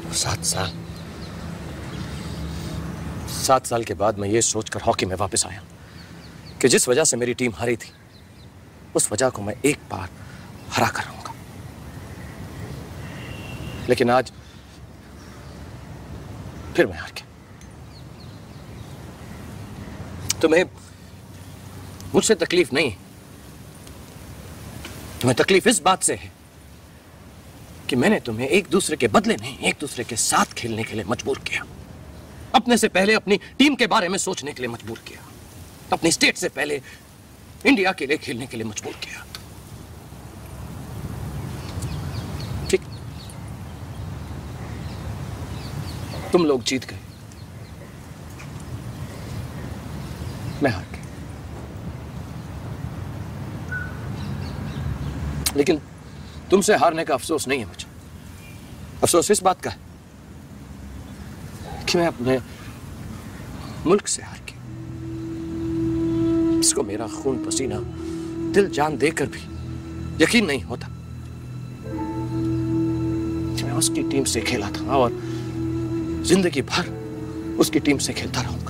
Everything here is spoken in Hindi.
7 साल के बाद मैं ये सोचकर हॉकी में वापस आया कि जिस वजह से मेरी टीम हारी थी उस वजह को मैं एक बार हरा कर रहूंगा। लेकिन आज फिर मैं हार गया। तुम्हें मुझसे तकलीफ नहीं, तुम्हें तकलीफ इस बात से है कि मैंने तुम्हें एक दूसरे के बदले नहीं, एक दूसरे के साथ खेलने के लिए मजबूर किया। अपने से पहले अपनी टीम के बारे में सोचने के लिए मजबूर किया। अपनी स्टेट से पहले इंडिया के लिए खेलने के लिए मजबूर किया। ठीक, तुम लोग जीत गए, मैं हार गया। लेकिन तुमसे हारने का अफसोस नहीं है मुझे। अफसोस इस बात का है कि मैं अपने मुल्क से हार गया, इसको मेरा खून पसीना दिल जान देकर भी यकीन नहीं होता कि मैं उसकी टीम से खेला था और जिंदगी भर उसकी टीम से खेलता रहूंगा।